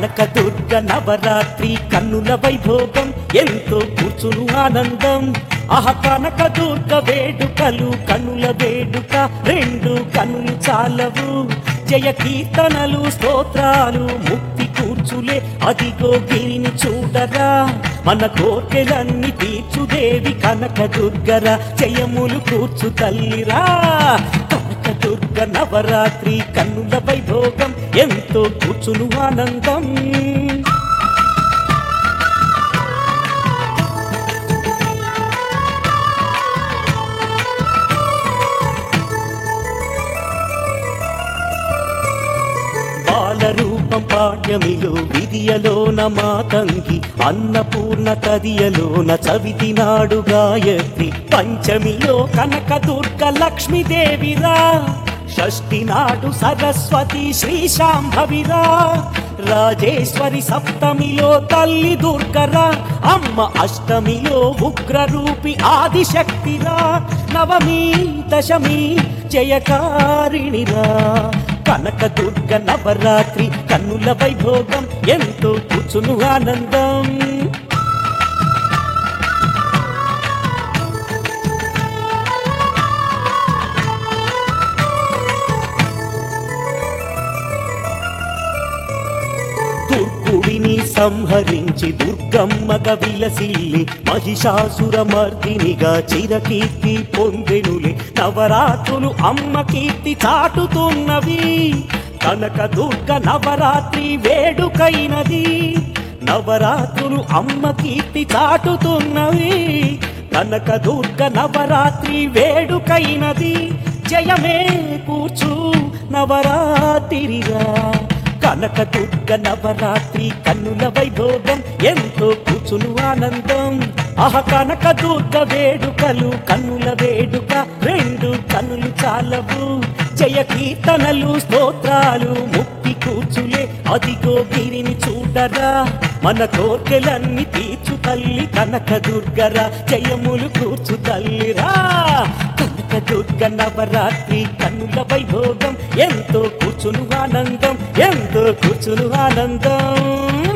కనకదుర్గ నవరాత్రి కన్నుల వైభోగం ఎంతో కూర్చును ఆనందం కనకదుర్గ వేడుకలు కన్నుల వేడుక రెండు కన్నులు చాలవు జయ కీర్తనలు స్తోత్రాలు ముక్తి కూర్చులే అదిగో గిరిని చూడరా మన కోర్కెలన్నీ తీర్చుదేవి కనకదుర్గరా జయములు కూర్చు తల్లిరా కనకదుర్గ నవరాత్రి కన్నుల వైభోగం ఎంతో కూర్చును ఆనందం రూపం పాడ్యమిలో విధియలోన మాతంగి అన్నపూర్ణ తదియలోన చవితి నాడు గాయత్రి పంచమిలో కనకదుర్గ లక్ష్మీదేవిరా షష్ఠి నాడు సరస్వతి శ్రీశాంభవిరా రాజేశ్వరి సప్తమిలో తల్లి దుర్గరా అమ్మ అష్టమిలో ఉగ్రరూపి ఆదిశక్తిరా నవమి దశమి జయకారిణిరా కనకదుర్గ నవరాత్రి కన్నుల వైభోగం ఎంతో కూర్చును ఆనందం దుర్గుడిని సంహరించి దుర్గమ్మగా విలసిల్లి మహిషాసుర మర్దినిగా చిరకీర్తి పొందెనులే నవరాత్రులు అమ్మ కీర్తి చాటుతున్నవి కనకదుర్గ నవరాత్రి వేడుకైనది నవరాత్రులు అమ్మ కీర్తి చాటుతున్నవి కనకదుర్గ నవరాత్రి వేడుకైనది జయమే కూర్చు నవరాత్రిగా కనకదుర్గ నవరాత్రి కన్నుల వైభోగం ఎంతో కూర్చును ఆనందం కనకదుర్గ వేడుకలు కన్నుల వేడుక రెండు కన్నులు చాలవు జయ కీర్తనలు స్తోత్రాలు ముక్తి కూర్చులే అదిగో గిరిని చూడరా మన కోర్కెలన్నీ తీర్చు తల్లి కనకదుర్గరా జయములు కూర్చు తల్లిరా కనకదుర్గ నవరాత్రి కన్నుల వైభోగం ఎంతో కూర్చును ఆనందం ఎంతో కూర్చును ఆనందం